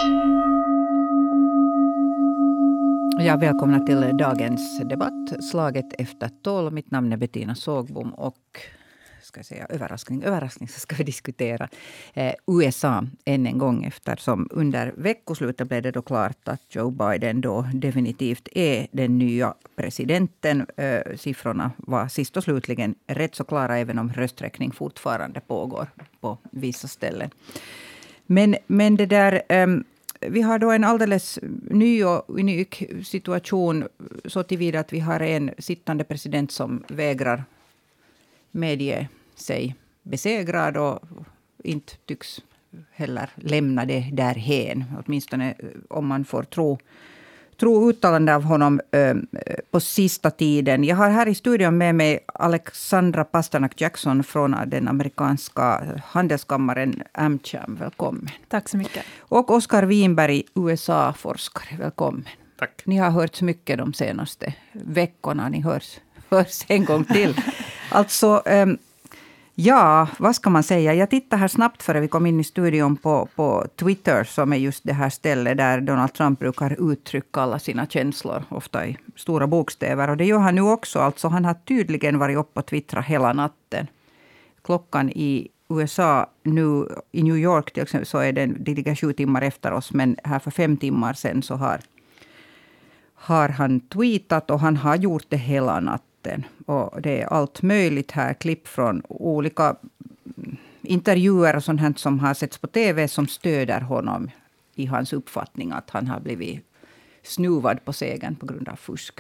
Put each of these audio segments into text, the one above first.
Ja, välkomna till dagens debatt, Slaget efter 12. Mitt namn är Bettina Sågbom och överraskning så ska vi diskutera USA än en gång, eftersom under veckoslutet blev det då klart att Joe Biden då definitivt är den nya presidenten. Siffrorna var sist och slutligen rätt så klara, även om rösträkning fortfarande pågår på vissa ställen. Men det där... Vi har då en alldeles ny och unik situation så tillvida att vi har en sittande president som vägrar medge sig besegrad och inte tycks heller lämna det därhen. Åtminstone om man får tro uttalande av honom på sista tiden. Jag har här i studion med mig Alexandra Pasternak Jackson från den amerikanska handelskammaren AmCham. Välkommen. Tack så mycket. Och Oskar Winberg, USA-forskare. Välkommen. Tack. Ni har hört så mycket de senaste veckorna. Ni hörs en gång till. Alltså... Ja, vad ska man säga? Jag tittar här snabbt före vi kom in i studion på Twitter, som är just det här stället där Donald Trump brukar uttrycka alla sina känslor, ofta i stora bokstäver. Och det gör han nu också. Alltså, han har tydligen varit uppe och twittrat hela natten. Klockan i USA nu, i New York till exempel, så är det ligger 7 timmar efter oss. Men här för 5 timmar sedan så har han tweetat, och han har gjort det hela natten. Och det är allt möjligt här, klipp från olika intervjuer och sånt här som har setts på tv som stöder honom i hans uppfattning att han har blivit snuvad på segern på grund av fusk.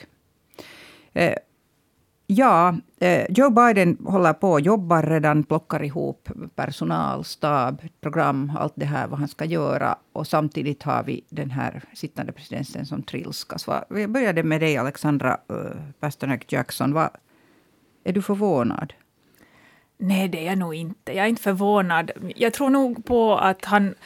Joe Biden håller på och jobbar redan, plockar ihop personal, stab, program, allt det här vad han ska göra. Och samtidigt har vi den här sittande presidenten som trilskas. Vi började med dig, Alexandra Pasternak Jackson. Är du förvånad? Nej, det är jag nog inte. Jag är inte förvånad. Jag tror nog på att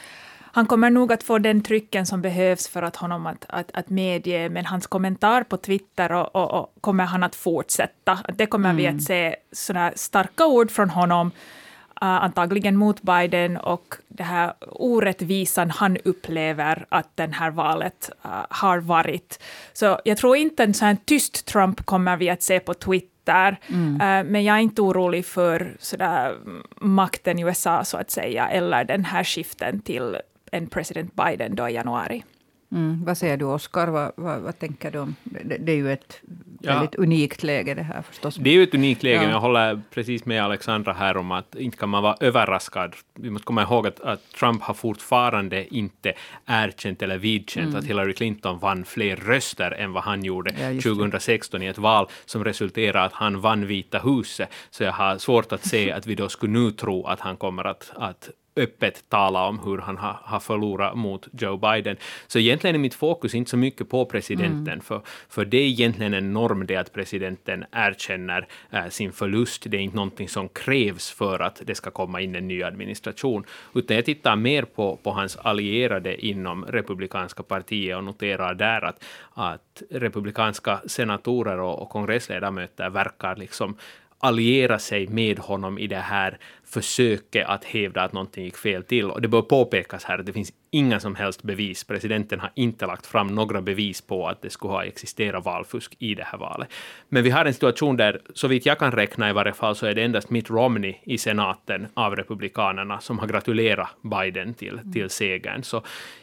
han kommer nog att få den trycken som behövs för att honom att medge. Men hans kommentar på Twitter och kommer han att fortsätta. Det kommer vi att se sådana starka ord från honom. Antagligen mot Biden och det här orättvisan han upplever att den här valet har varit. Så jag tror inte en sån här tyst Trump kommer vi att se på Twitter. Men jag är inte orolig för sådär makten i USA så att säga, eller den här skiften till en president Biden då i januari. Vad säger du, Oskar? Vad tänker du om? Det är ju ett väldigt unikt läge det här förstås. Det är ju ett unikt läge, men jag håller precis med Alexandra här om att inte kan man vara överraskad. Vi måste komma ihåg att Trump har fortfarande inte erkänt eller vidkänt att Hillary Clinton vann fler röster än vad han gjorde 2016 i ett val som resulterade att han vann Vita huset. Så jag har svårt att se att vi då skulle nu tro att han kommer att öppet tala om hur han har förlorat mot Joe Biden. Så egentligen är mitt fokus inte så mycket på presidenten, för det är egentligen en norm det att presidenten erkänner sin förlust. Det är inte någonting som krävs för att det ska komma in en ny administration, utan jag tittar mer på hans allierade inom republikanska partiet och noterar där att republikanska senatorer och kongressledamöter verkar liksom alliera sig med honom i det här försöket att hävda att någonting gick fel till. Och det bör påpekas här att det finns inga som helst bevis. Presidenten har inte lagt fram några bevis på att det skulle ha existerat valfusk i det här valet. Men vi har en situation där, så vitt jag kan räkna i varje fall, så är det endast Mitt Romney i senaten av republikanerna som har gratulerat Biden till segern. Så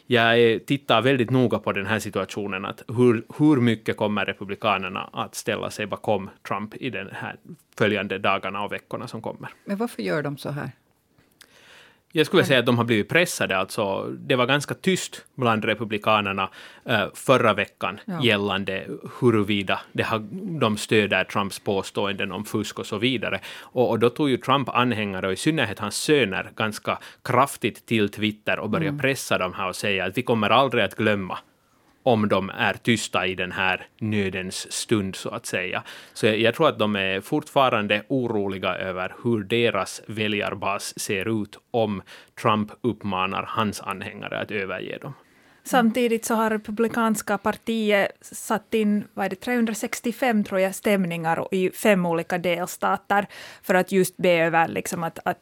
jag tittar väldigt noga på den här situationen, att hur mycket kommer republikanerna att ställa sig bakom Trump i den här följande dagarna och veckorna som kommer. Men varför gör de så här? Jag skulle säga att de har blivit pressade. Alltså, det var ganska tyst bland republikanerna förra veckan gällande huruvida de stöder Trumps påståenden om fusk och så vidare. Och då tog ju Trump-anhängare och i synnerhet hans söner ganska kraftigt till Twitter och började pressa dem här och säga att vi kommer aldrig att glömma om de är tysta i den här nödens stund så att säga. Så jag tror att de är fortfarande oroliga över hur deras väljarbas ser ut om Trump uppmanar hans anhängare att överge dem. Samtidigt så har republikanska partiet satt in 365 tror jag stämningar i 5 olika delstater för att just be över liksom att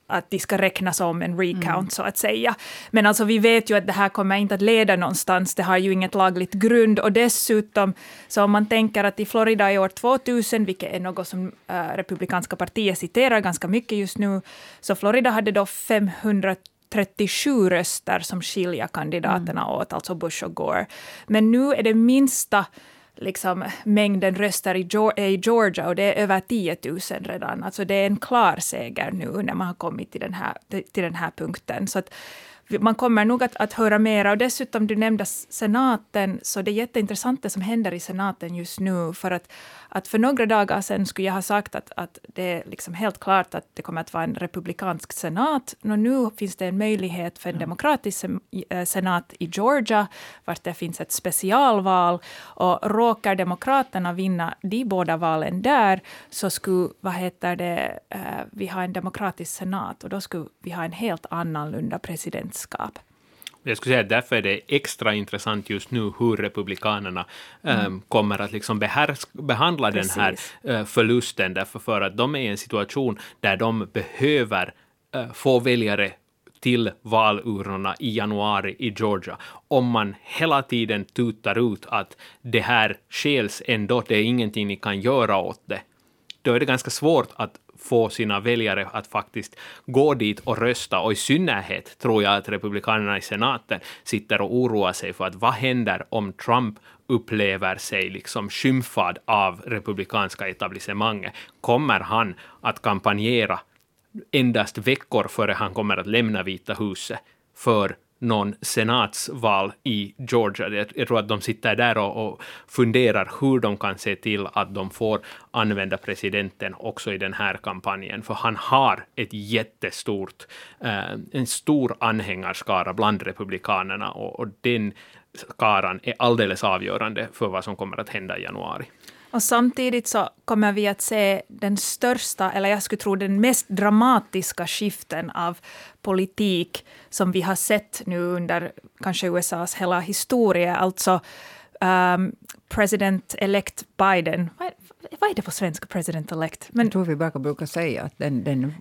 att de ska räknas om en recount så att säga. Men alltså vi vet ju att det här kommer inte att leda någonstans. Det har ju inget lagligt grund. Och dessutom, så om man tänker att i Florida i år 2000, vilket är något som republikanska partiet citerar ganska mycket just nu, så Florida hade då 537 röster som skiljer kandidaterna åt, alltså Bush och Gore. Men nu är det minsta liksom, mängden röster i Georgia och det är över 10 000 redan. Alltså det är en klar seger nu när man har kommit till den här punkten. Så att man kommer nog att höra mera. Och dessutom, du nämnde senaten, så det är jätteintressant det som händer i senaten just nu. För att för några dagar sedan skulle jag ha sagt att det är liksom helt klart att det kommer att vara en republikansk senat. Och nu finns det en möjlighet för en demokratisk senat i Georgia, vart det finns ett specialval. Och råkar demokraterna vinna de båda valen där, så skulle, vi ha en demokratisk senat. Och då skulle vi ha en helt annorlunda presidentskap. Jag skulle säga att därför är det extra intressant just nu hur republikanerna kommer att liksom behandla den här förlusten. Därför för att de är i en situation där de behöver få väljare till valurnorna i januari i Georgia. Om man hela tiden tutar ut att det här skäls ändå, det är ingenting ni kan göra åt det, då är det ganska svårt att få sina väljare att faktiskt gå dit och rösta. Och i synnerhet tror jag att republikanerna i senaten sitter och oroar sig för att vad händer om Trump upplever sig liksom skymfad av republikanska etablissemanget? Kommer han att kampanjera endast veckor före han kommer att lämna Vita huset för någon senatsval i Georgia? Jag tror att de sitter där och funderar hur de kan se till att de får använda presidenten också i den här kampanjen. För han har en stor anhängarskara bland republikanerna, och den skaran är alldeles avgörande för vad som kommer att hända i januari. Och samtidigt så kommer vi att se den största, eller jag skulle tro den mest dramatiska skiften av politik som vi har sett nu under kanske USAs hela historia. Alltså president-elect Biden. Vad är det på svenska, president-elect? Jag tror vi bara brukar säga att den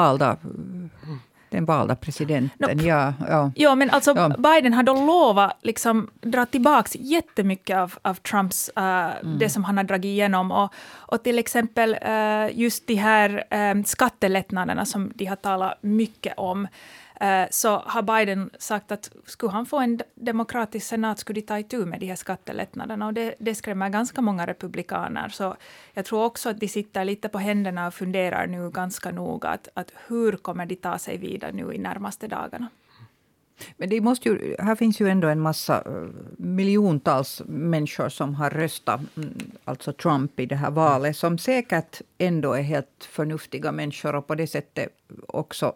valda presidenten. Ja, men alltså Biden har då lovat liksom dra tillbaka jättemycket av Trumps det som han har dragit igenom. Och till exempel just de här skattelättnaderna som de har talat mycket om, så har Biden sagt att skulle han få en demokratisk senat skulle de ta itu med de här skattelättnaderna. Och det skrämmer ganska många republikaner. Så jag tror också att de sitter lite på händerna och funderar nu ganska noga att hur kommer de ta sig vidare nu i närmaste dagarna. Men det måste ju, här finns ju ändå en massa miljontals människor som har röstat alltså Trump i det här valet, som säkert ändå är helt förnuftiga människor och på det sättet också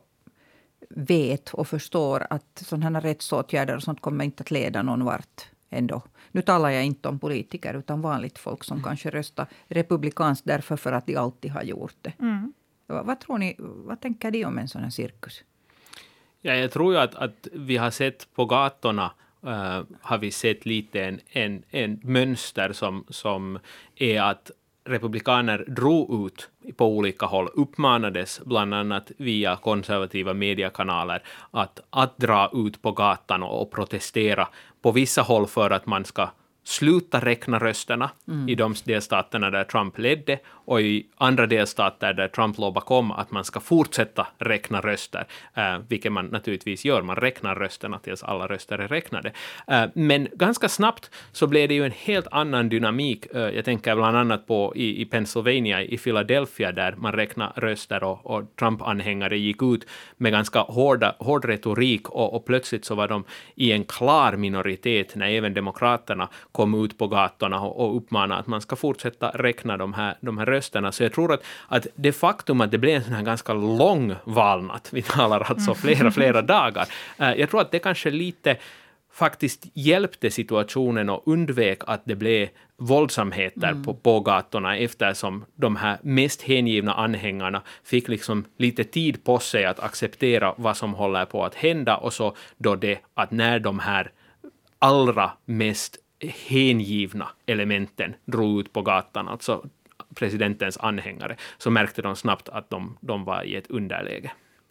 vet och förstår att sådana här rättsåtgärder och sånt kommer inte att leda någon vart ändå. Nu talar jag inte om politiker utan vanligt folk som kanske röstar republikanskt därför för att de alltid har gjort det. Vad tror ni, vad tänker de om en sån här cirkus? Ja, jag tror ju att vi har sett på gatorna har vi sett lite en mönster som är att republikaner drog ut på olika håll, uppmanades bland annat via konservativa mediekanaler att dra ut på gatan och protestera på vissa håll för att man ska sluta räkna rösterna i de delstaterna där Trump ledde och i andra delstater där Trump låg bakom att man ska fortsätta räkna röster, vilket man naturligtvis gör. Man räknar rösterna tills alla röster är räknade. Men ganska snabbt så blev det ju en helt annan dynamik. Jag tänker bland annat på i Pennsylvania, i Philadelphia, där man räknar röster och Trump-anhängare gick ut med ganska hård retorik och plötsligt så var de i en klar minoritet när även demokraterna kom ut på gatorna och uppmanade att man ska fortsätta räkna de här rösterna. Så jag tror att det faktum att det blev en sån här ganska lång valnatt, vi talar alltså flera dagar, jag tror att det kanske lite faktiskt hjälpte situationen och undvek att det blev våldsamheter på gatorna, eftersom de här mest hängivna anhängarna fick liksom lite tid på sig att acceptera vad som håller på att hända, och så då det att när de här allra mest hängivna elementen drog ut på gatan, alltså presidentens anhängare, så märkte de snabbt att de var i ett underläge.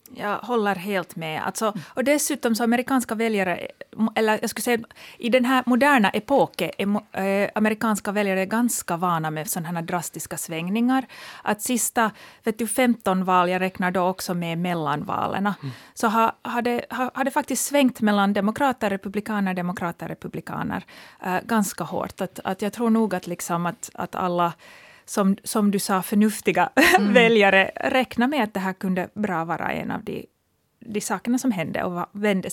Jag håller helt med. Alltså, och dessutom så amerikanska väljare, eller jag skulle säga i den här moderna epoken är amerikanska väljare ganska vana med sådana här drastiska svängningar. Att sista 15 val, jag räknar då också med mellanvalerna, så har det faktiskt svängt mellan demokrater, ganska hårt. Att jag tror nog att, liksom att alla som du sa, förnuftiga väljare räknar med att det här kunde bra vara en av de sakerna som hände och vänjer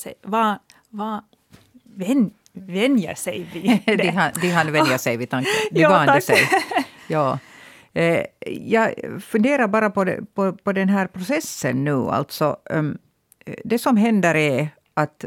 sig vid det. De hann vänja sig vid tanken. De Ja, vande tack. sig. Ja. Jag funderar bara på den här processen nu. Alltså, det som händer är att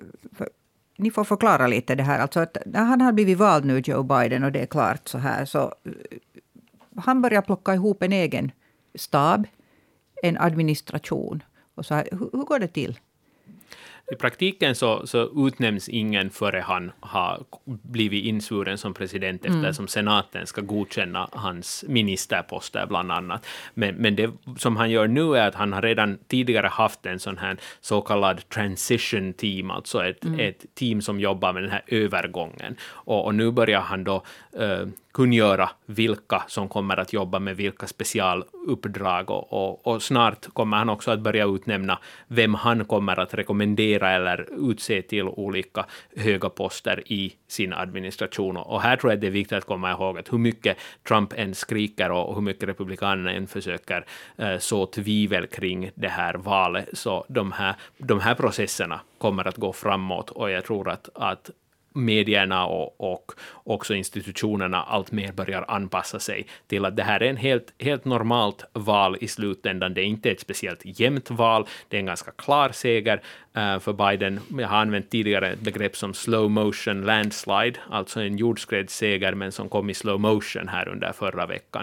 ni får förklara lite det här. Alltså att när han har blivit vald nu, Joe Biden, och det är klart så här, så han börjar plocka ihop en egen stab, en administration. Och så här, hur går det till? I praktiken så utnämns ingen före han har blivit insvuren som president, eftersom senaten ska godkänna hans ministerposter bland annat. Men det som han gör nu är att han har redan tidigare haft en sån här så kallad transition team, alltså ett team som jobbar med den här övergången. Och nu börjar han då kungöra vilka som kommer att jobba med vilka specialuppdrag, och snart kommer han också att börja utnämna vem han kommer att rekommendera eller utse till olika höga poster i sin administration. Och här tror jag det är viktigt att komma ihåg att hur mycket Trump än skriker och hur mycket republikanerna än försöker så tvivel kring det här valet, så de här processerna kommer att gå framåt, och jag tror att medierna och också institutionerna allt mer börjar anpassa sig till att det här är en helt normalt val i slutändan. Det är inte ett speciellt jämnt val, det är en ganska klar seger för Biden. Jag har använt tidigare ett begrepp som slow motion landslide, alltså en jordskredsseger men som kom i slow motion här under förra veckan.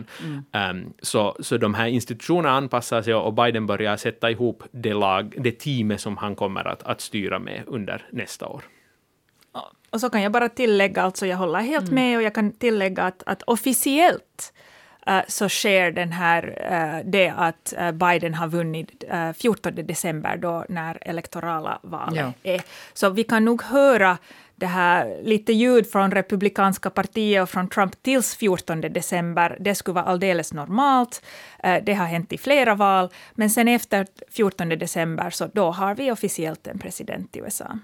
Så de här institutionerna anpassar sig, och Biden börjar sätta ihop det teamet som han kommer att styra med under nästa år. Och så kan jag bara tillägga, alltså jag håller helt med, och jag kan tillägga att officiellt så sker den här, det att Biden har vunnit 14 december då när elektorala valet är. Så vi kan nog höra det här lite ljud från republikanska partiet och från Trump tills 14 december. Det skulle vara alldeles normalt. Det har hänt i flera val. Men sen efter 14 december så då har vi officiellt en president i USA.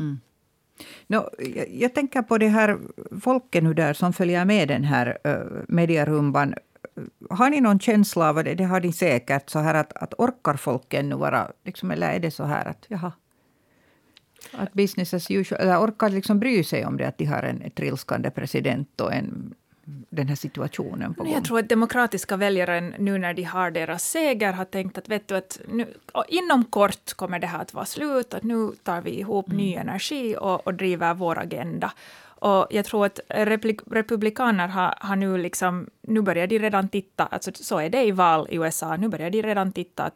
Jag tänker på det här folket nu där som följer med den här medierumban. Har ni någon känsla av det har ni säkert, så här att orkar folken nu vara, liksom, eller är det så här att att business as usual, eller orkar liksom bry sig om det att de har en trilskande president och den här situationen på gång? Jag tror att demokratiska väljare nu när de har deras seger har tänkt att, vet du, att nu, inom kort kommer det här att vara slut, att nu tar vi ihop ny energi och driver vår agenda. Och jag tror att republikaner har nu liksom, nu börjar de redan titta, alltså så är det i val i USA, nu börjar de redan titta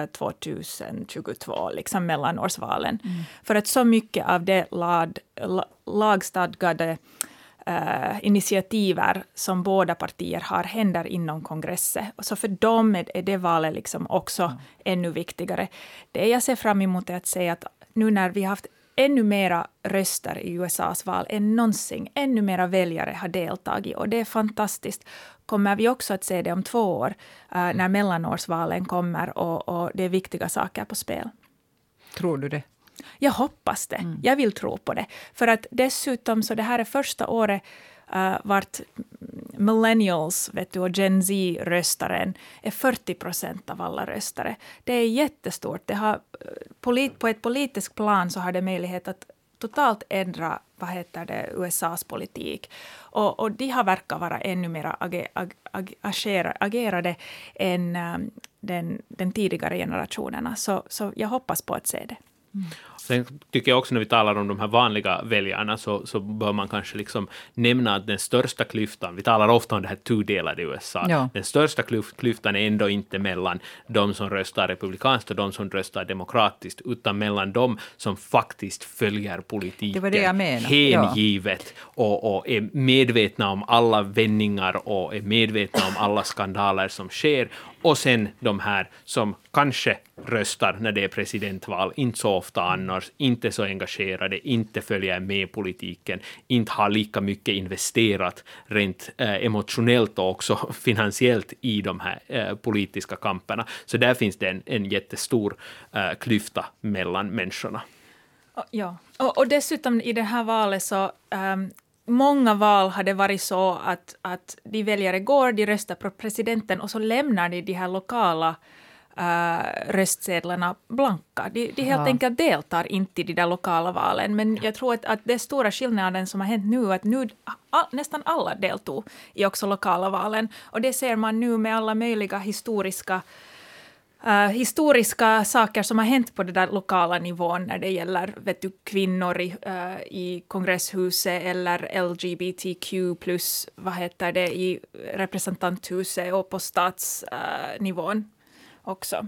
2022, liksom mellanårsvalen. För att så mycket av det lagstadgade initiativer som båda partier har händer inom kongressen. Och så för dem är det valet liksom också ännu viktigare. Det jag ser fram emot är att säga att nu när vi har haft ännu mera röster i USAs val än någonsin, ännu mera väljare har deltagit, och det är fantastiskt. Kommer vi också att se det om 2 år när mellanårsvalen kommer och det är viktiga saker på spel. Tror du det? Jag hoppas det. Jag vill tro på det. För att dessutom så det här är första året vart millennials, vet du, och Gen Z-röstaren är 40% av alla röstare. Det är jättestort. Det har, på ett politiskt plan så har det möjlighet att totalt ändra USAs politik. Och de har verkar vara ännu mer agerade än den tidigare generationerna. Så jag hoppas på att se det. Sen tycker jag också när vi talar om de här vanliga väljarna så bör man kanske liksom nämna att den största klyftan, vi talar ofta om det här tudelade USA, den största klyftan är ändå inte mellan de som röstar republikanskt och de som röstar demokratiskt, utan mellan de som faktiskt följer politiken det var det jag menar. Hängivet och är medvetna om alla vändningar och är medvetna om alla skandaler som sker, och sen de här som kanske röstar när det är presidentval, inte så ofta annars, inte så engagerade, inte följer med politiken, inte har lika mycket investerat rent emotionellt och också finansiellt i de här politiska kamperna. Så där finns det en jättestor klyfta mellan människorna. Ja, och dessutom i det här valet så många val hade varit så att de väljare går, de röstar på presidenten och så lämnar de här lokala röstsedlarna blanka. De helt enkelt deltar inte i de där lokala valen. Men jag tror att det är stora skillnaden som har hänt nu, att nu nästan alla deltog i också lokala valen. Och det ser man nu med alla möjliga historiska saker som har hänt på den där lokala nivån när det gäller kvinnor i kongresshuset eller LGBTQ plus i representanthuset och på statsnivån också.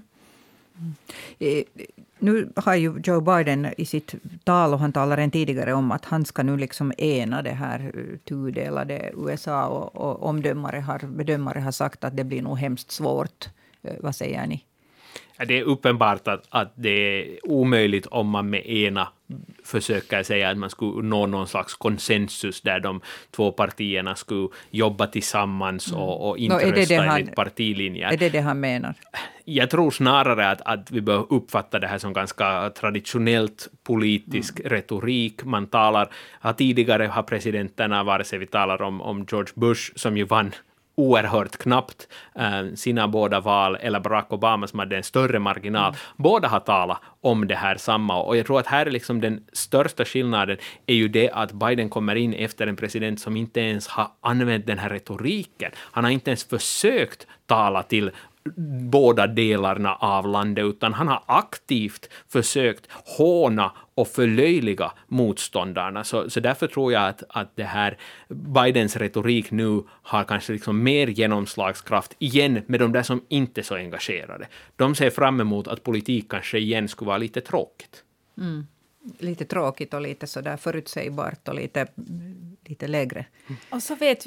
Nu har ju Joe Biden i sitt tal, och han talar en tidigare om att han ska nu liksom ena det här tudelade USA, och bedömare har sagt att det blir nog hemskt svårt. Vad säger ni? Det är uppenbart att det är omöjligt om man med ena försöker säga att man skulle nå någon slags konsensus där de två partierna skulle jobba tillsammans och inte rösta enligt partilinjer. Är det han menar? Jag tror snarare att vi bör uppfatta det här som ganska traditionellt politisk retorik. Man tidigare har presidenterna, vare sig vi talar om George Bush som ju vann oerhört knappt sina båda val, eller Barack Obama som hade en större marginal. Båda har talat om det här samma, och jag tror att här är liksom den största skillnaden är ju det att Biden kommer in efter en president som inte ens har använt den här retoriken. Han har inte ens försökt tala till båda delarna av landet, utan han har aktivt försökt håna och förlöjliga motståndarna. Så därför tror jag att det här Bidens retorik nu har kanske liksom mer genomslagskraft igen med de där som inte är så engagerade. De ser fram emot att politik kanske igen skulle vara lite tråkigt. Lite tråkigt och lite sådär förutsägbart och lite lägre. Och så vet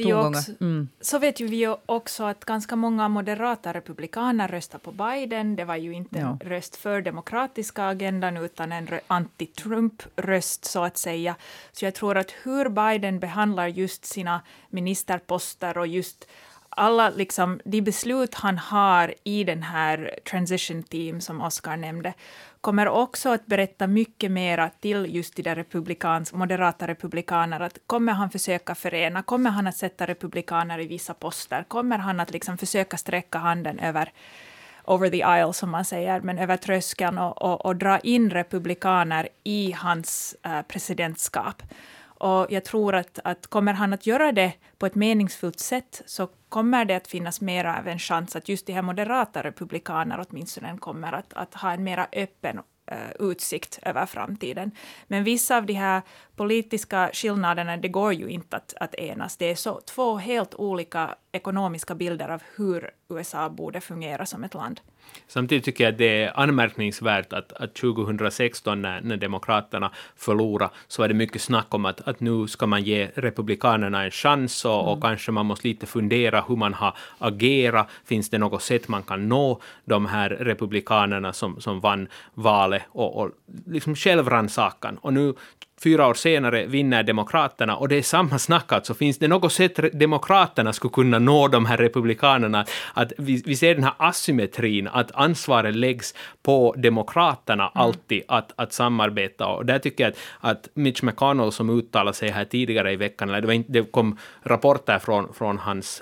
vi ju också att ganska många moderata republikaner röstar på Biden. Det var ju inte en röst för demokratiska agendan utan en anti-Trump-röst så att säga. Så jag tror att hur Biden behandlar just sina ministerposter och just alla liksom, de beslut han har i den här transition team som Oscar nämnde kommer också att berätta mycket mer till just de där moderata republikaner. Att kommer han försöka förena? Kommer han att sätta republikaner i vissa poster? Kommer han att liksom försöka sträcka handen over the aisle som man säger, men över tröskeln och dra in republikaner i hans presidentskap? Och jag tror att kommer han att göra det på ett meningsfullt sätt så kommer det att finnas mer av en chans att just de här moderata republikaner åtminstone kommer att ha en mer öppen utsikt över framtiden. Men vissa av de här politiska skillnaderna, det går ju inte att enas. Det är så två helt olika ekonomiska bilder av hur USA borde fungera som ett land. Samtidigt tycker jag att det är anmärkningsvärt att 2016 när demokraterna förlorade så var det mycket snack om att nu ska man ge republikanerna en chans och kanske man måste lite fundera hur man har agerat. Finns det något sätt man kan nå de här republikanerna som vann valet och liksom självrannsakan. Och nu 4 år senare vinner demokraterna och det är samma snack. Så finns det något sätt demokraterna skulle kunna nå de här republikanerna, att vi ser den här asymmetrin, att ansvaret läggs på demokraterna alltid att samarbeta, och där tycker jag att Mitch McConnell som uttalade sig här tidigare i veckan, eller det kom rapporter från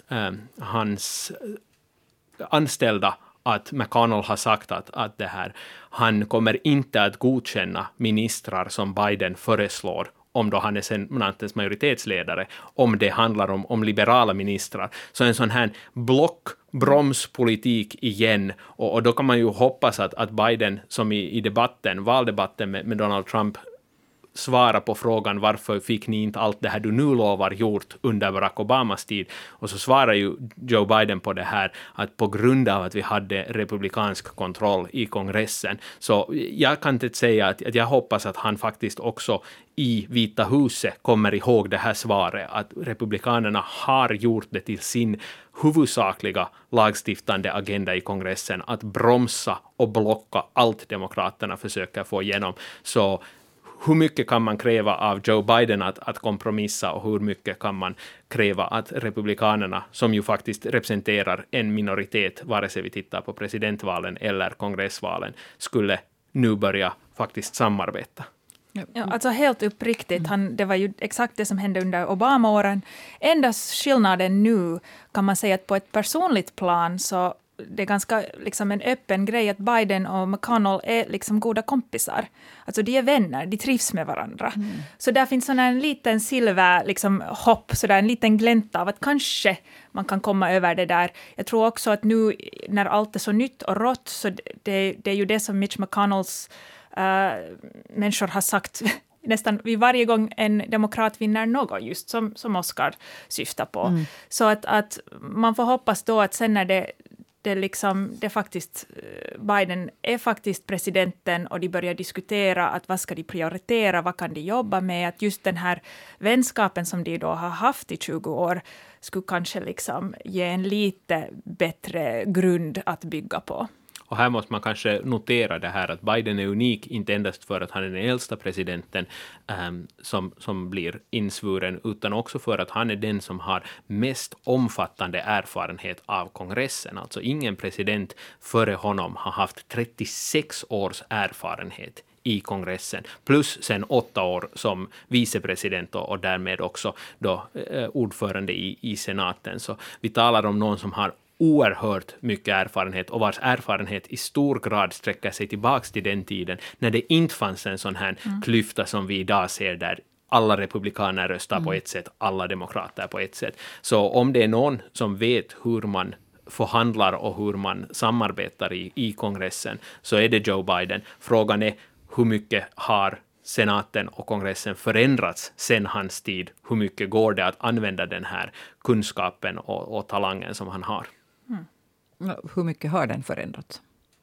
hans anställda att McConnell har sagt att det här, han kommer inte att godkänna ministrar som Biden föreslår om då han är senatens majoritetsledare, om det handlar om liberala ministrar. Så en sån här blockbromspolitik igen, och då kan man ju hoppas att Biden som i valdebatten med Donald Trump svara på frågan varför fick ni inte allt det här du nu lovar gjort under Barack Obamas tid. Och så svarar ju Joe Biden på det här att på grund av att vi hade republikansk kontroll i kongressen. Så jag kan inte säga att jag hoppas att han faktiskt också i Vita huset kommer ihåg det här svaret, att republikanerna har gjort det till sin huvudsakliga lagstiftande agenda i kongressen att bromsa och blocka allt demokraterna försöker få igenom. Så hur mycket kan man kräva av Joe Biden att kompromissa och hur mycket kan man kräva att republikanerna, som ju faktiskt representerar en minoritet, vare sig vi tittar på presidentvalen eller kongressvalen, skulle nu börja faktiskt samarbeta? Ja, alltså helt uppriktigt, det var ju exakt det som hände under Obama-åren. Endast skillnaden nu kan man säga att på ett personligt plan så det är ganska liksom en öppen grej att Biden och McConnell är liksom goda kompisar. Alltså de är vänner, de trivs med varandra. Så där finns sån en liten silver liksom hopp, så där en liten glänt av att kanske man kan komma över det där. Jag tror också att nu när allt är så nytt och rått så det är ju det som Mitch McConnells människor har sagt nästan vid varje gång en demokrat vinner något, just som Oscar syftar på. Så att man får hoppas då att sen när det faktiskt Biden är faktiskt presidenten och de börjar diskutera att vad ska de prioritera, vad kan de jobba med, att just den här vänskapen som de då har haft i 20 år skulle kanske liksom ge en lite bättre grund att bygga på. Och här måste man kanske notera det här att Biden är unik, inte endast för att han är den äldsta presidenten som blir insvuren, utan också för att han är den som har mest omfattande erfarenhet av kongressen. Alltså ingen president före honom har haft 36 års erfarenhet i kongressen, plus sen 8 år som vicepresident och därmed också då ordförande i senaten. Så vi talar om någon som har oerhört mycket erfarenhet och vars erfarenhet i stor grad sträcker sig tillbaka till den tiden när det inte fanns en sån här klyfta som vi idag ser där alla republikaner röstar på ett sätt, alla demokrater på ett sätt. Så om det är någon som vet hur man förhandlar och hur man samarbetar i kongressen så är det Joe Biden. Frågan är hur mycket har senaten och kongressen förändrats sedan hans tid? Hur mycket går det att använda den här kunskapen och talangen som han har? Hur mycket har den förändrats?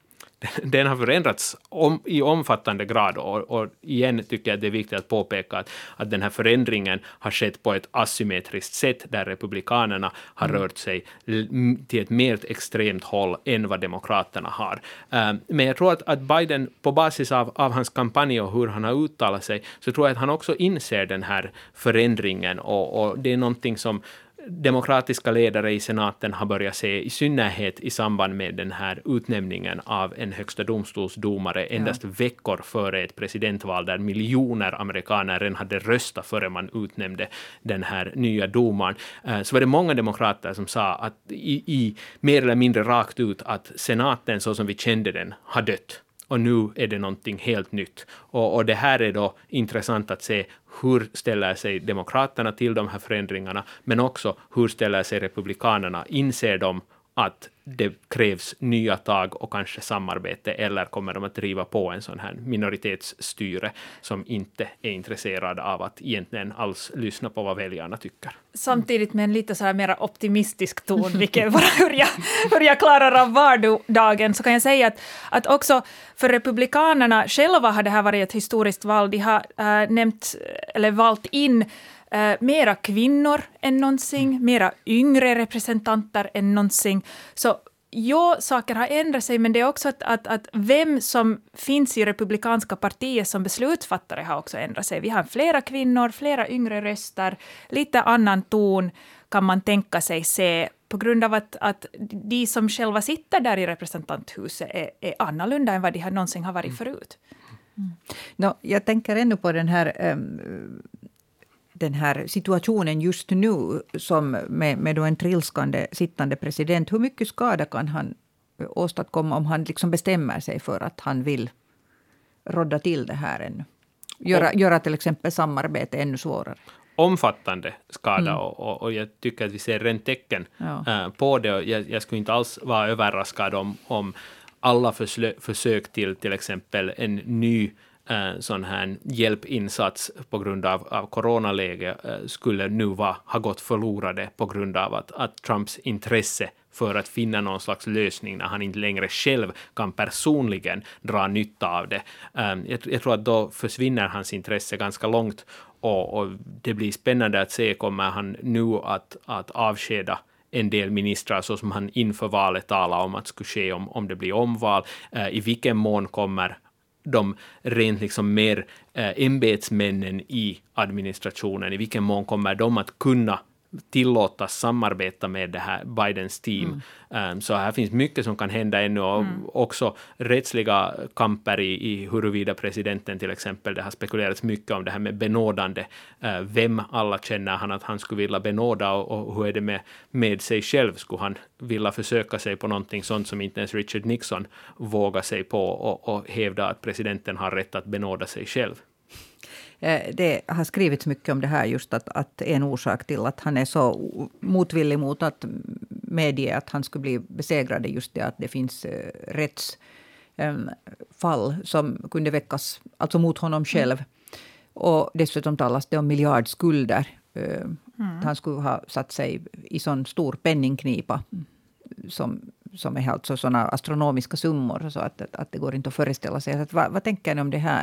Den har förändrats i omfattande grad och igen tycker jag att det är viktigt att påpeka att den här förändringen har skett på ett asymmetriskt sätt där republikanerna har rört sig till ett mer extremt håll än vad demokraterna har. Men jag tror att Biden på basis av hans kampanj och hur han har uttalat sig så tror jag att han också inser den här förändringen och det är någonting som demokratiska ledare i senaten har börjat se i synnerhet i samband med den här utnämningen av en högsta domstolsdomare endast veckor före ett presidentval där miljoner amerikaner redan hade röstat före man utnämnde den här nya domaren. Så var det många demokrater som sa att i mer eller mindre rakt ut att senaten så som vi kände den har dött. Och nu är det någonting helt nytt. Och det här är då intressant att se hur ställer sig demokraterna till de här förändringarna, men också hur ställer sig republikanerna. Inser de att det krävs nya tag och kanske samarbete, eller kommer de att driva på en sån här minoritetsstyre som inte är intresserad av att egentligen alls lyssna på vad väljarna tycker? Samtidigt med en lite så här mer optimistisk ton, vilket bara hur jag klarar av vardagen, så kan jag säga att också för republikanerna själva har det här varit ett historiskt val. De har nämnt eller valt in mera kvinnor än någonsin, mera yngre representanter än någonsin. Så saker har ändrat sig, men det är också att vem som finns i republikanska partiet som beslutsfattare har också ändrat sig. Vi har flera kvinnor, flera yngre röster, lite annan ton kan man tänka sig se på grund av att de som själva sitter där i representanthuset är annorlunda än vad de någonsin har varit förut. Jag tänker ännu på den här situationen just nu som med då en trilskande sittande president. Hur mycket skada kan han åstadkomma om han liksom bestämmer sig för att han vill rodda till det här ännu? Göra till exempel samarbete ännu svårare. Omfattande skada och jag tycker att vi ser rent tecken på det. Jag skulle inte alls vara överraskad om alla försök till exempel en ny sån här hjälpinsats på grund av coronaläge skulle nu ha gått förlorade på grund av att Trumps intresse för att finna någon slags lösning när han inte längre själv kan personligen dra nytta av det. Jag tror att då försvinner hans intresse ganska långt och det blir spännande att se, kommer han nu att avskeda en del ministrar så som han inför valet talar om att skulle ske om det blir omval. I vilken mån kommer de rent liksom mer ämbetsmännen i administrationen, i vilken mån kommer de att kunna tillåtas samarbeta med det här Bidens team. Så här finns mycket som kan hända ännu och också rättsliga kamper i huruvida presidenten till exempel, det har spekulerats mycket om det här med benådande. Vem alla känner han att han skulle vilja benåda och hur är det med sig själv? Skulle han vilja försöka sig på någonting sånt som inte ens Richard Nixon vågar sig på och hävda att presidenten har rätt att benåda sig själv? Det har skrivits mycket om det här, just att en orsak till att han är så motvillig mot att medge att han skulle bli besegrad är just det att det finns rättsfall som kunde väckas alltså mot honom själv. Och dessutom talas det om miljardskulder. Han skulle ha satt sig i sån stor penningknipa som är alltså såna astronomiska summor, så att det går inte att föreställa sig. Vad tänker ni om det här?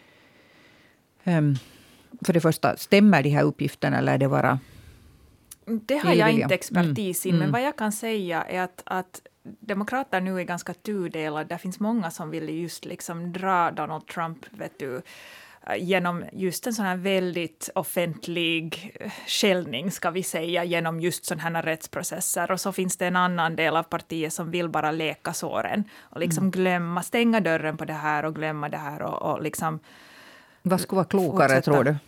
För det första, stämmer de här uppgifterna eller är det bara... Det har jag inte expertis i, men vad jag kan säga är att demokrater nu är ganska tudelade. Det finns många som vill just liksom dra Donald Trump genom just en sån här väldigt offentlig skällning, ska vi säga, genom just sådana här rättsprocesser. Och så finns det en annan del av partiet som vill bara läka såren och liksom stänga dörren på det här och glömma det här och liksom... Vad skulle vara klokare, tror du?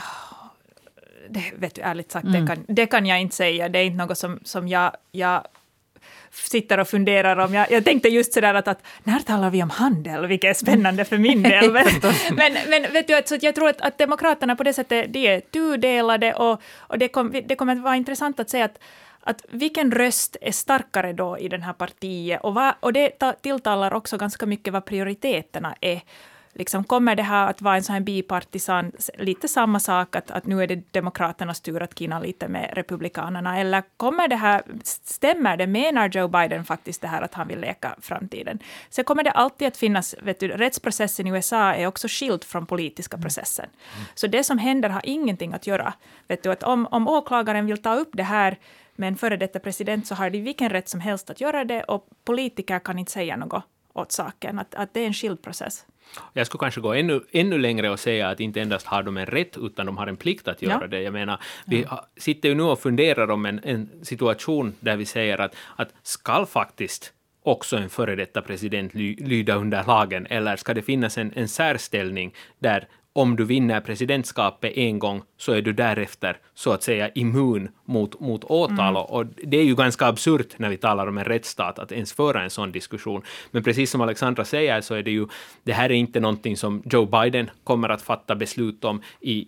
Det vet du, ärligt sagt, det kan jag inte säga. Det är inte något som jag sitter och funderar om. Jag tänkte just sådär att när talar vi om handel, vilket är spännande för min del. men vet du, alltså, jag tror att demokraterna på det sättet, de är tudelade och det kommer att vara intressant att se att vilken röst är starkare då i den här partiet och det tilltalar också ganska mycket vad prioriteterna är. Liksom, kommer det här att vara en sån här bipartisan, lite samma sak att nu är det demokraternas tur att kina lite med republikanerna, eller kommer det här, stämmer det, menar Joe Biden faktiskt det här att han vill leka framtiden? Så kommer det alltid att finnas, vet du, rättsprocessen i USA är också skild från politiska processen. Så det som händer har ingenting att göra, vet du, att om åklagaren vill ta upp det här med en före detta president så har de vilken rätt som helst att göra det och politiker kan inte säga något åt saken, att det är en skild process. Jag skulle kanske gå ännu längre och säga att inte endast har de en rätt utan de har en plikt att göra det. Jag menar, vi sitter ju nu och funderar om en situation där vi säger att ska faktiskt också en före detta president lyda under lagen, eller ska det finnas en särställning där om du vinner presidentskapet en gång så är du därefter så att säga immun mot åtal. Och det är ju ganska absurt när vi talar om en rättsstat att ens föra en sån diskussion. Men precis som Alexandra säger så är det här är inte någonting som Joe Biden kommer att fatta beslut om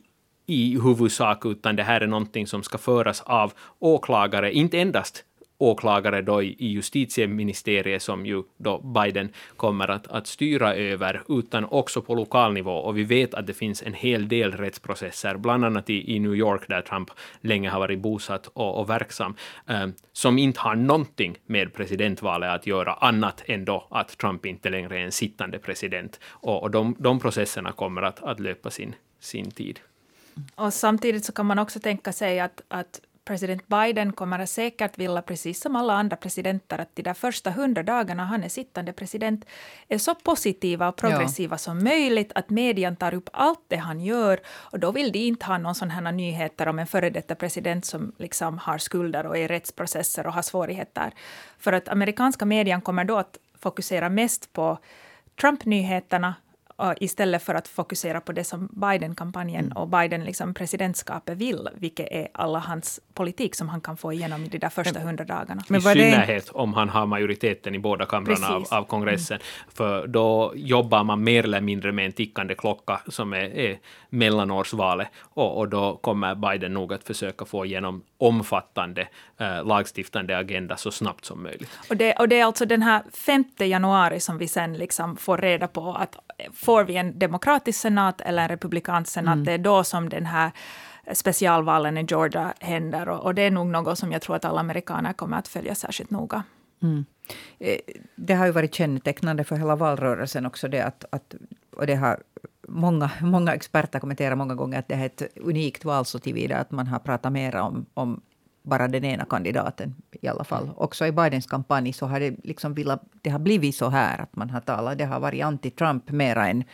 i huvudsak, utan det här är någonting som ska föras av åklagare, inte endast åklagare då i justitieministeriet som ju då Biden kommer att styra över, utan också på lokal nivå. Och vi vet att det finns en hel del rättsprocesser, bland annat i New York där Trump länge har varit bosatt och verksam, som inte har någonting med presidentvalet att göra, annat än då att Trump inte längre är en sittande president. Och de processerna kommer att löpa sin tid. Och samtidigt så kan man också tänka sig att president Biden kommer säkert vilja, precis som alla andra presidenter, att de där första 100 dagarna han är sittande president är så positiva och progressiva som möjligt, att medien tar upp allt det han gör, och då vill de inte ha någon sån här nyheter om en före detta president som liksom har skulder och är i rättsprocesser och har svårigheter. För att amerikanska medien kommer då att fokusera mest på Trump-nyheterna istället för att fokusera på det som Biden-kampanjen och Biden liksom presidentskapet vill, vilket är alla hans politik som han kan få igenom i de där första 100 dagarna. Men i synnerhet om han har majoriteten i båda kamrarna av kongressen. För då jobbar man mer eller mindre med en tickande klocka som är mellanårsvalet. Och då kommer Biden nog att försöka få igenom omfattande lagstiftande agenda så snabbt som möjligt. Och det är alltså den här 5 januari som vi sen liksom får reda på att får vi en demokratisk senat eller en republikansk senat, det är då som den här specialvalen i Georgia händer. Och det är nog något som jag tror att alla amerikaner kommer att följa särskilt noga. Det har ju varit kännetecknande för hela valrörelsen också det att och det har många experter kommenterat många gånger att det är ett unikt val så tillvida att man har pratat mer om bara den ena kandidaten i alla fall. Också i Bidens kampanj så har det liksom det har blivit så här att man har talat, det har varit anti-Trump mera än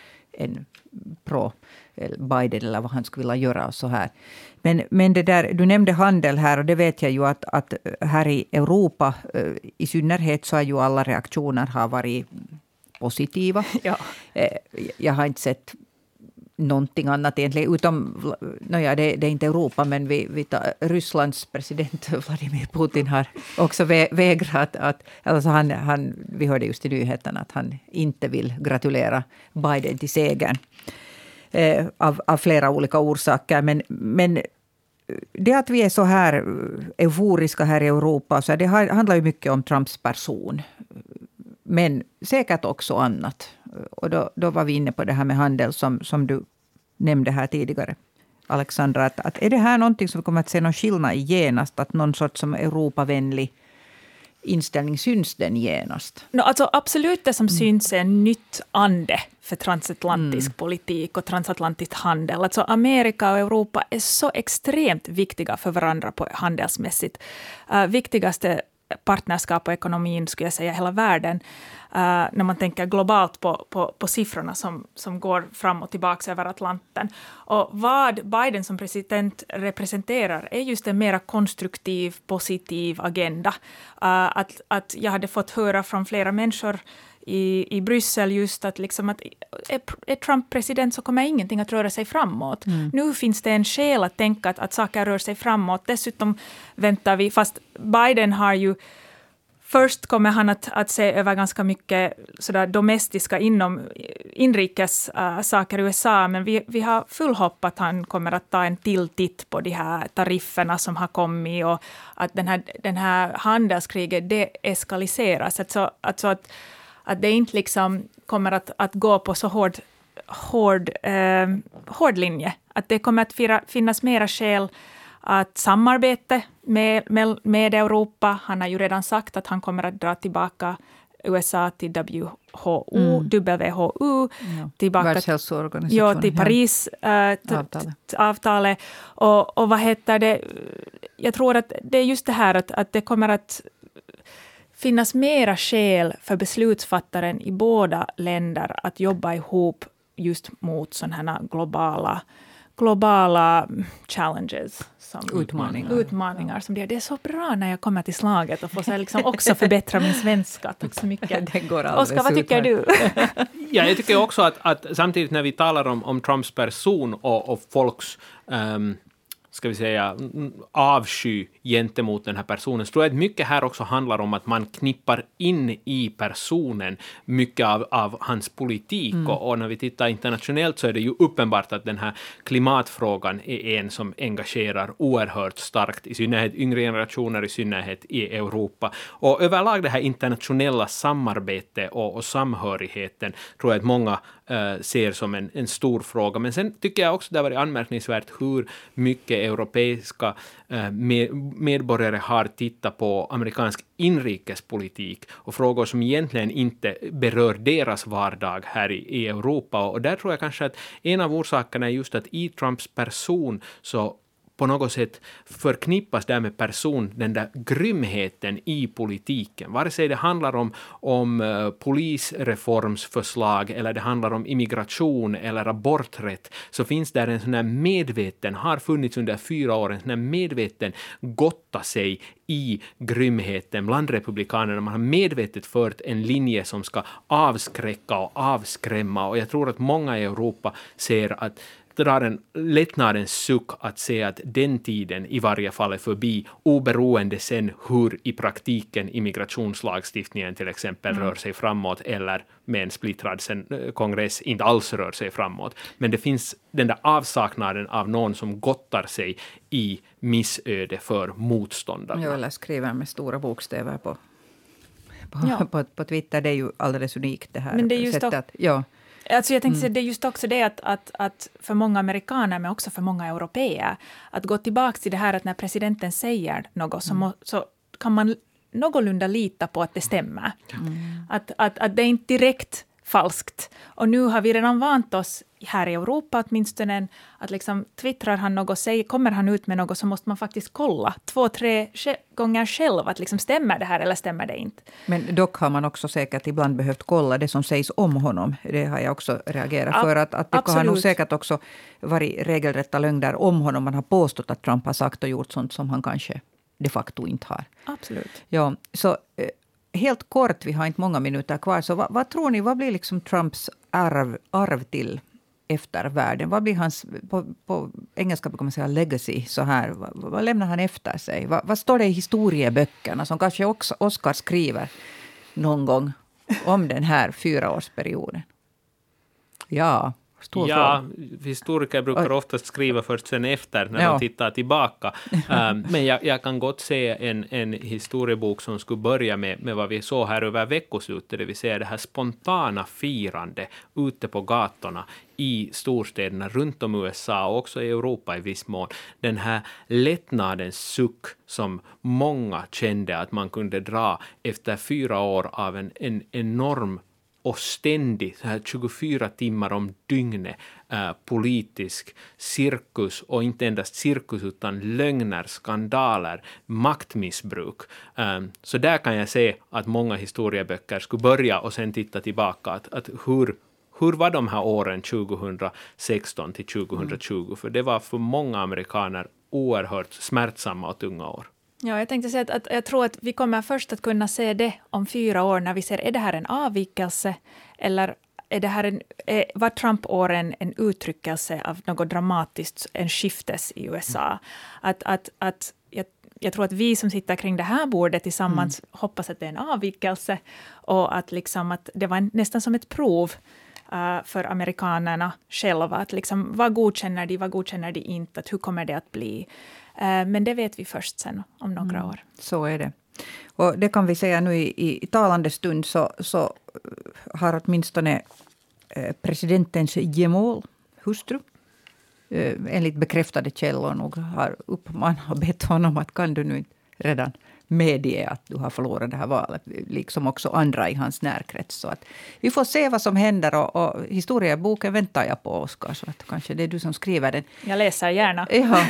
pro Biden eller vad han skulle vilja göra och så här. Men det där, du nämnde handel här och det vet jag ju att här i Europa i synnerhet så är ju alla reaktioner har varit positiva. Ja. Jag har inte sett någonting annat egentligen, utom, det är inte Europa, men Rysslands president Vladimir Putin har också vägrat alltså vi hörde just i nyheterna att han inte vill gratulera Biden till segern av flera olika orsaker, men det att vi är så här euforiska här i Europa, så det handlar ju mycket om Trumps person. Men säkert också annat. Och då var vi inne på det här med handel som du nämnde här tidigare, Alexandra. Att är det här någonting som vi kommer att se någon skillnad i genast? Att någon sorts som Europavänlig inställning syns den genast? Alltså absolut det som syns är en nytt ande för transatlantisk politik och transatlantisk handel. Alltså Amerika och Europa är så extremt viktiga för varandra på handelsmässigt. Viktigaste partnerskap och ekonomin skulle jag säga hela världen. När man tänker globalt på siffrorna som går fram och tillbaka över Atlanten. Och vad Biden som president representerar är just en mera konstruktiv, positiv agenda. Att jag hade fått höra från flera människor i Bryssel just att är Trump president så kommer ingenting att röra sig framåt. Nu finns det en skäl att tänka att saker rör sig framåt. Dessutom väntar vi, fast Biden har ju först kommer han att se över ganska mycket sådär domestiska inrikes saker i USA, men vi har full hopp att han kommer att ta en till titt på de här tarifferna som har kommit och att den här handelskriget deeskaliseras. Alltså att det inte liksom kommer att gå på så hård linje. Att det kommer att finnas mera skäl att samarbete med Europa. Han har ju redan sagt att han kommer att dra tillbaka USA till WHO, tillbaka Världshälsoorganisationen, till Paris avtalet. Och vad heter det? Jag tror att det är just det här att det kommer att finnas mera skäl för beslutsfattaren i båda länder att jobba ihop just mot sådana här globala challenges. Utmaningar som det är så bra när jag kommer till slaget och får liksom också förbättra min svenska. Tack så mycket. Oskar, vad tycker du? Ja, jag tycker också att samtidigt när vi talar om Trumps person och folks ska vi säga, avsky gentemot den här personen, så tror jag att mycket här också handlar om att man knippar in i personen mycket av hans politik. Och när vi tittar internationellt så är det ju uppenbart att den här klimatfrågan är en som engagerar oerhört starkt, i synnerhet yngre generationer, i synnerhet i Europa. Och överlag det här internationella samarbetet och samhörigheten tror jag att många ser som en stor fråga. Men sen tycker jag också det har varit anmärkningsvärt hur mycket europeiska medborgare har tittat på amerikansk inrikespolitik och frågor som egentligen inte berör deras vardag här i Europa. Och där tror jag kanske att en av orsakerna är just att i Trumps person så på något sätt förknippas där med person den där grymheten i politiken. Vare sig det handlar om polisreformsförslag eller det handlar om immigration eller aborträtt, så finns där en sån här har funnits under 4 år, en sån här medveten gotta sig i grymheten bland republikanerna. Man har medvetet fört en linje som ska avskräcka och avskrämma, och jag tror att många i Europa ser att drar en lättnadens suck att se att den tiden i varje fall är förbi, oberoende sen hur i praktiken immigrationslagstiftningen till exempel rör sig framåt, eller med en splittrad kongress inte alls rör sig framåt. Men det finns den där avsaknaden av någon som gottar sig i missöde för motståndarna. Ja, eller skriver med stora bokstäver på Twitter. Det är ju alldeles unikt det här. Men det är just sättet. Ja. Alltså jag tänkte säga, det är just också det att för många amerikaner, men också för många européer, att gå tillbaka till det här att när presidenten säger något så kan man någorlunda lita på att det stämmer. Att det är inte direkt falskt. Och nu har vi redan vant oss här i Europa åtminstone att liksom twittrar han något, kommer han ut med något, så måste man faktiskt kolla 2-3 gånger själv att liksom stämmer det här eller stämmer det inte. Men dock har man också säkert ibland behövt kolla det som sägs om honom. Det har jag också reagerat för. Att det har nog säkert också varit regelrätta lögner om honom. Man har påstått att Trump har sagt och gjort sånt som han kanske de facto inte har. Absolut. Ja, så helt kort, vi har inte många minuter kvar. Så vad tror ni, vad blir liksom Trumps arv till eftervärlden? Vad blir hans, på engelska brukar man säga legacy, så här. Vad lämnar han efter sig? Vad står det i historieböckerna som kanske också Oscar skriver någon gång om den här 4-årsperioden? Ja, historiker brukar oftast skriva först sen efter när de tittar tillbaka. Men jag kan gott se en historiebok som skulle börja med vad vi såg här över veckoslutet, det vill säga det här spontana firande ute på gatorna i storstäderna runt om USA och också i Europa i viss mån. Den här lättnadens suck som många kände att man kunde dra efter 4 år av en enorm och ständigt 24 timmar om dygnet politisk cirkus, och inte endast cirkus utan lögner, skandaler, maktmissbruk. Så där kan jag se att många historieböcker skulle börja och sen titta tillbaka att hur var de här åren 2016 till 2020? För det var för många amerikaner oerhört smärtsamma och tunga år. Ja, jag tänkte säga att jag tror att vi kommer först att kunna se det om 4 år när vi ser, är det här en avvikelse eller är det här var Trump-åren en uttryckelse av något dramatiskt, en skiftes i USA? Jag tror att vi som sitter kring det här bordet tillsammans hoppas att det är en avvikelse och att det var nästan som ett prov för amerikanerna själva. Att liksom, vad godkänner de inte? Hur kommer det att bli? Men det vet vi först sen om några år. Så är det. Och det kan vi säga nu i talande stund så har åtminstone presidentens gemål, hustru, enligt bekräftade källor nog har uppmanat och bett honom att kan du nu inte redan medge att du har förlorat det här valet, liksom också andra i hans närkrets. Så att vi får se vad som händer och historieboken väntar jag på, Oskar, så att kanske det är du som skriver den. Jag läser gärna. Ja.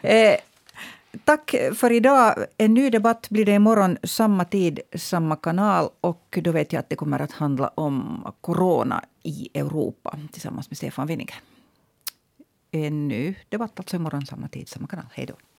Tack för idag. En ny debatt blir det imorgon, samma tid, samma kanal, och då vet jag att det kommer att handla om corona i Europa tillsammans med Stefan Winninger. En ny debatt alltså imorgon, samma tid, samma kanal. Hej då.